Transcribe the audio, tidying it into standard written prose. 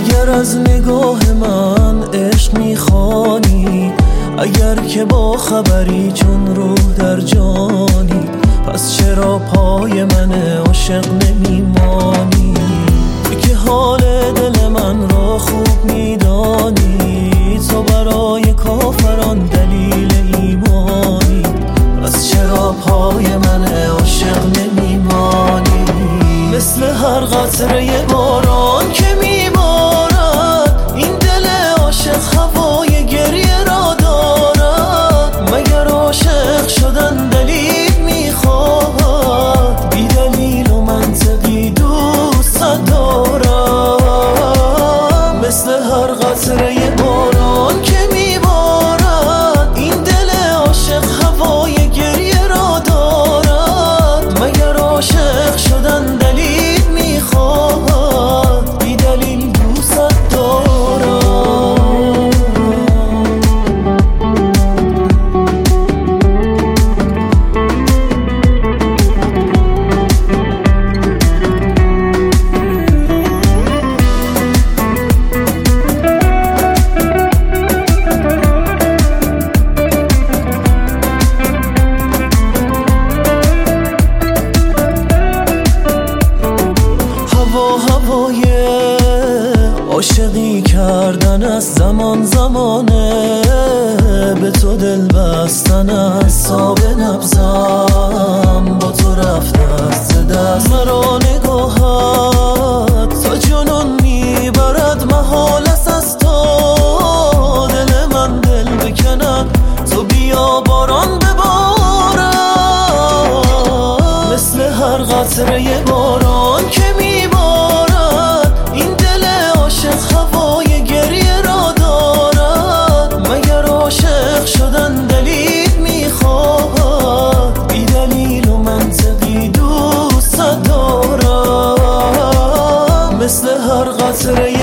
اگر از نگاه من عشق میخوانی، اگر که با خبری چون روح در جانی، پس چرا پای من عاشق نمیمانی؟ تو که حال دل من را خوب میدانی، تو برای کافران دلیل ایمانی، پس چرا پای من عاشق نمیمانی؟ مثل هر قطره باران که میبارد، این دل عاشق هوای گریه را دارد. مگر عاشق شدن دلیل میخواهد؟ بی دلیل و منطقی دوست دارم. مثل هر قطره باران که میبارد، این دل عاشق هوای گریه را دارد. مگر عاشق شدن دلیل میخواهد؟ بی دلیل دوست دارم. هوای عاشقی کردن از زمانه، به تو دل بستن از حساب نبضم، با تو رفته از دست مرا نگاهت تا جنون میبرد. محال است از تو دل من دل بکند، تو بیا باران ببارد. مثل هر قطره باران که میبارد، این دل عاشق هوای گریه را دارد. مگر عاشق شدن دلیل میخواهد؟ بی دلیل و منطقی دوست دارم. مثل هر قطره